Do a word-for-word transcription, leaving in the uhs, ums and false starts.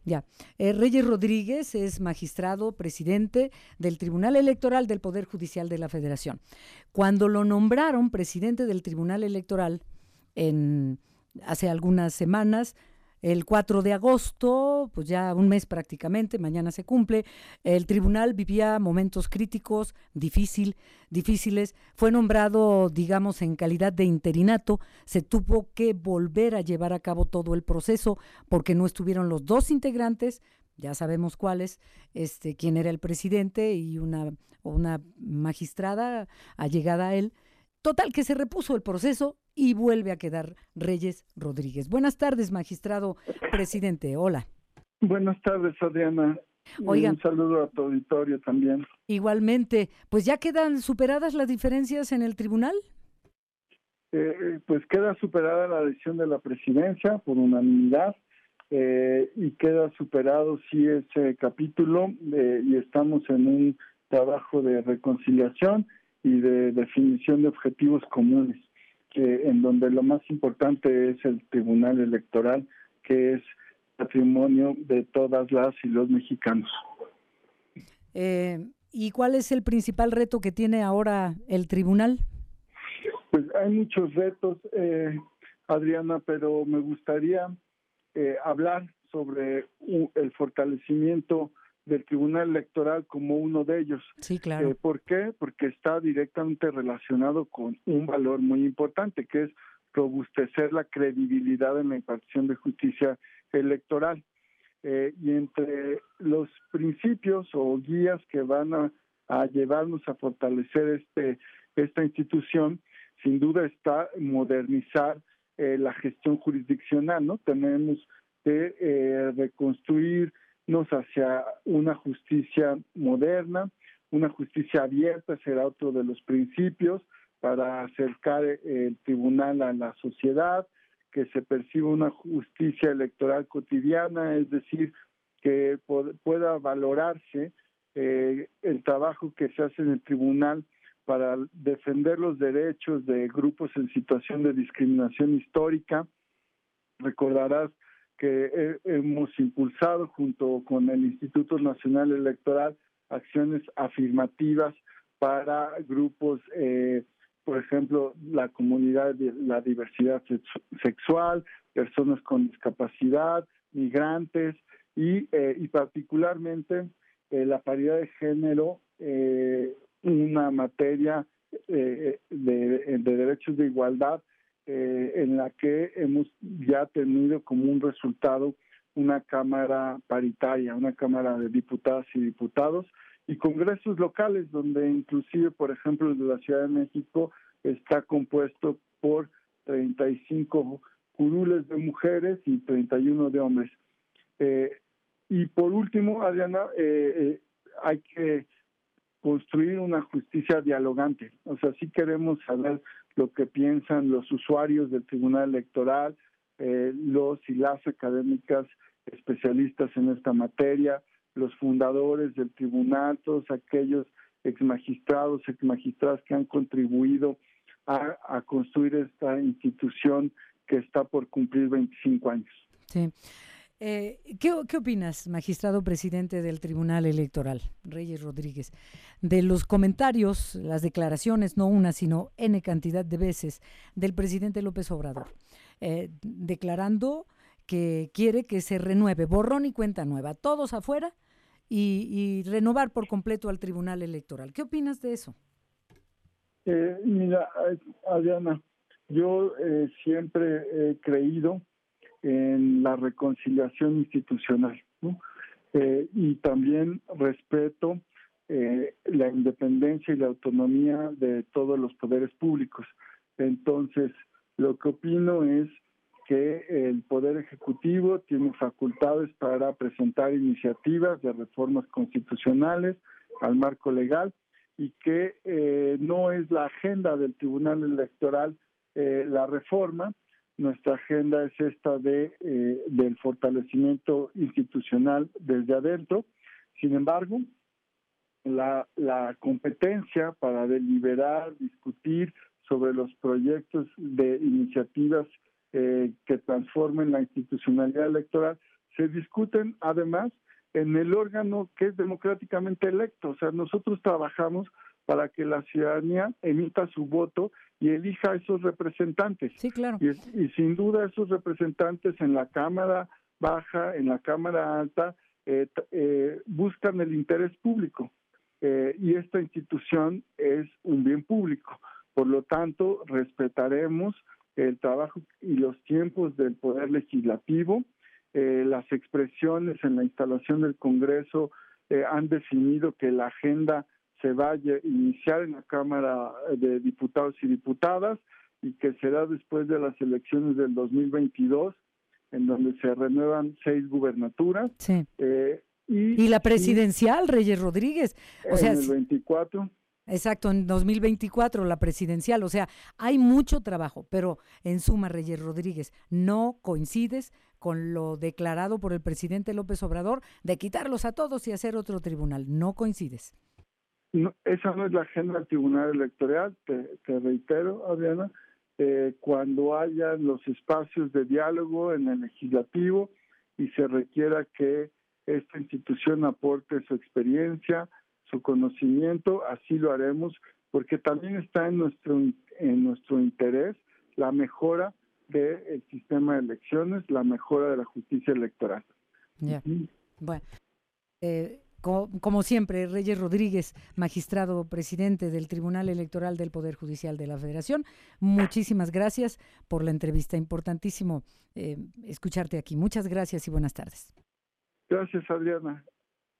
Ya. Eh, Reyes Rodríguez es magistrado presidente del Tribunal Electoral del Poder Judicial de la Federación. Cuando lo nombraron presidente del Tribunal Electoral en, hace algunas semanas, el cuatro de agosto, pues ya un mes prácticamente, mañana se cumple, el tribunal vivía momentos críticos, difícil, difíciles, fue nombrado, digamos, en calidad de interinato, se tuvo que volver a llevar a cabo todo el proceso porque no estuvieron los dos integrantes, ya sabemos cuáles, este, quién era el presidente y una, una magistrada allegada a él. Total, que se repuso el proceso y vuelve a quedar Reyes Rodríguez. Buenas tardes, magistrado presidente. Hola. Buenas tardes, Adriana. Oiga, un saludo a tu auditorio también. Igualmente, pues ya quedan superadas las diferencias en el tribunal. Eh, pues queda superada la decisión de la presidencia por unanimidad eh, y queda superado sí ese capítulo eh, y estamos en un trabajo de reconciliación y de definición de objetivos comunes, eh, en donde lo más importante es el Tribunal Electoral, que es patrimonio de todas las y los mexicanos. Eh, ¿Y cuál es el principal reto que tiene ahora el tribunal? Pues hay muchos retos, eh, Adriana, pero me gustaría eh, hablar sobre uh, el fortalecimiento del Tribunal Electoral como uno de ellos. Sí, claro. Eh, ¿Por qué? Porque está directamente relacionado con un valor muy importante, que es robustecer la credibilidad en la impartición de justicia electoral. Eh, y entre los principios o guías que van a, a llevarnos a fortalecer este esta institución, sin duda está modernizar eh, la gestión jurisdiccional, ¿no? Tenemos que eh, reconstruirnos hacia una justicia moderna, una justicia abierta será otro de los principios para acercar el tribunal a la sociedad, que se perciba una justicia electoral cotidiana, es decir, que pueda valorarse eh, el trabajo que se hace en el tribunal para defender los derechos de grupos en situación de discriminación histórica. Recordarás que hemos impulsado junto con el Instituto Nacional Electoral acciones afirmativas para grupos, eh, por ejemplo, la comunidad de la diversidad sexual, personas con discapacidad, migrantes y, eh, y particularmente eh, la paridad de género, eh, una materia eh, de, de derechos de igualdad eh, en la que hemos ya tenido como un resultado una cámara paritaria, una cámara de diputadas y diputados y congresos locales donde inclusive, por ejemplo, el de la Ciudad de México está compuesto por treinta y cinco curules de mujeres y treinta y uno de hombres. Eh, y por último, Adriana, eh, eh, hay que construir una justicia dialogante. O sea, sí queremos saber lo que piensan los usuarios del Tribunal Electoral, eh, los y las académicas especialistas en esta materia, los fundadores del tribunal, todos aquellos exmagistrados, exmagistradas que han contribuido a, a construir esta institución que está por cumplir veinticinco años. Sí. Eh, ¿qué, ¿Qué opinas, magistrado presidente del Tribunal Electoral, Reyes Rodríguez, de los comentarios, las declaraciones, no una, sino N cantidad de veces, del presidente López Obrador, eh, declarando que quiere que se renueve, borrón y cuenta nueva, todos afuera y, y renovar por completo al Tribunal Electoral? ¿Qué opinas de eso? Eh, mira, Adriana, yo eh, siempre he creído en la reconciliación institucional, ¿no? Eh, y también respeto eh, la independencia y la autonomía de todos los poderes públicos. Entonces, lo que opino es que el Poder Ejecutivo tiene facultades para presentar iniciativas de reformas constitucionales al marco legal y que eh, no es la agenda del Tribunal Electoral eh, la reforma. Nuestra agenda es esta de eh, del fortalecimiento institucional desde adentro. Sin embargo, la, la competencia para deliberar, discutir sobre los proyectos de iniciativas eh, que transformen la institucionalidad electoral se discuten además en el órgano que es democráticamente electo. O sea, nosotros trabajamos para que la ciudadanía emita su voto y elija a esos representantes. Sí, claro. Y, y sin duda esos representantes en la Cámara Baja, en la Cámara Alta, eh, eh, buscan el interés público. Eh, y esta institución es un bien público. Por lo tanto, respetaremos el trabajo y los tiempos del Poder Legislativo. Eh, las expresiones en la instalación del Congreso eh, han definido que la agenda se va a iniciar en la Cámara de Diputados y Diputadas y que será después de las elecciones del dos mil veintidós, en donde se renuevan seis gubernaturas. Sí. Eh, y, y la presidencial, y, Reyes Rodríguez. O en sea, el veinticuatro. Exacto, en dos mil veinticuatro, la presidencial. O sea, hay mucho trabajo, pero en suma, Reyes Rodríguez, no coincides con lo declarado por el presidente López Obrador de quitarlos a todos y hacer otro tribunal. No coincides. No, esa no es la agenda del Tribunal Electoral, te, te reitero, Adriana. Eh, cuando haya los espacios de diálogo en el legislativo y se requiera que esta institución aporte su experiencia, su conocimiento, así lo haremos, porque también está en nuestro en nuestro interés la mejora del sistema de elecciones, la mejora de la justicia electoral. Ya. Yeah. Bueno, eh, como, como siempre, Reyes Rodríguez, magistrado presidente del Tribunal Electoral del Poder Judicial de la Federación, muchísimas gracias por la entrevista. Importantísimo eh, escucharte aquí. Muchas gracias y buenas tardes. Gracias, Adriana.